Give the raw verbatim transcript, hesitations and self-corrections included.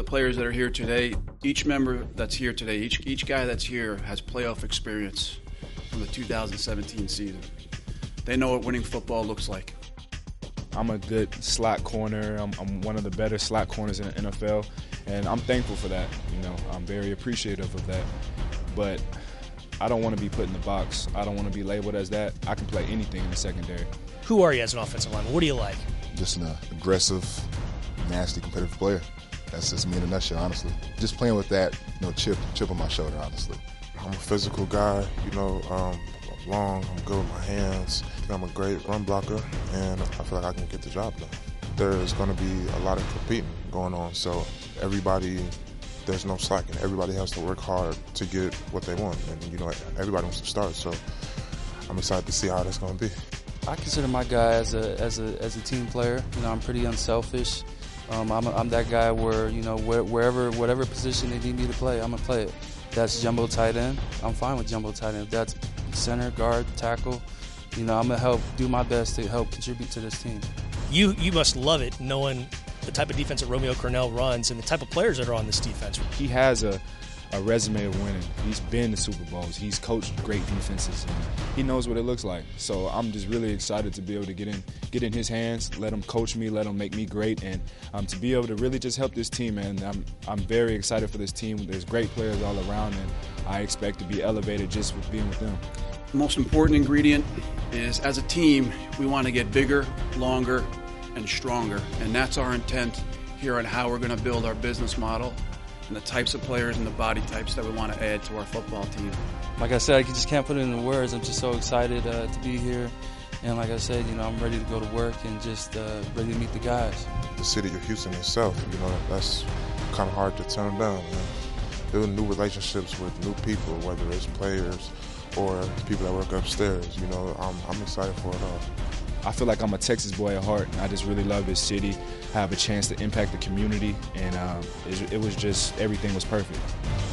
players that are here today, each member that's here today, each, each guy that's here has playoff experience from the two thousand seventeen season. They know what winning football looks like. I'm a good slot corner. I'm, I'm one of the better slot corners in the N F L, and I'm thankful for that. You know, I'm very appreciative of that. But I don't want to be put in the box. I don't want to be labeled as that. I can play anything in the secondary. Who are you as an offensive lineman? What do you like? Just an aggressive, nasty, competitive player. That's just me in a nutshell, honestly. Just playing with that, you know, chip, chip on my shoulder, honestly. I'm a physical guy, you know, um, long, I'm good with my hands. I'm a great run blocker, and I feel like I can get the job done. There's going to be a lot of competing going on, so everybody, there's no slacking. Everybody has to work hard to get what they want, and, you know, everybody wants to start, so I'm excited to see how that's going to be. I consider my guy as a as a as a team player. You know, I'm pretty unselfish. Um, I'm a, I'm that guy where you know where, wherever whatever position they need me to play, I'm gonna play it. If that's jumbo tight end, I'm fine with jumbo tight end. If that's center, guard, tackle, you know, I'm gonna help do my best to help contribute to this team. You you must love it knowing the type of defense that Romeo Crennel runs and the type of players that are on this defense. He has a, a resume of winning. He's been to Super Bowls. He's coached great defenses. And he knows what it looks like. So I'm just really excited to be able to get in get in his hands, let him coach me, let him make me great, and um, to be able to really just help this team. And I'm I'm very excited for this team. There's great players all around, and I expect to be elevated just with being with them. The most important ingredient is, as a team, we want to get bigger, longer, and stronger. And that's our intent here on how we're going to build our business model and the types of players and the body types that we want to add to our football team. Like I said, I just can't put it into words. I'm just so excited uh, to be here. And like I said, you know, I'm ready to go to work and just uh, ready to meet the guys. The city of Houston itself, you know, that's kind of hard to turn down. You know? Building new relationships with new people, whether it's players or people that work upstairs, you know, I'm, I'm excited for it all. I feel like I'm a Texas boy at heart, and I just really love this city. I have a chance to impact the community, and um, it, it was just, everything was perfect.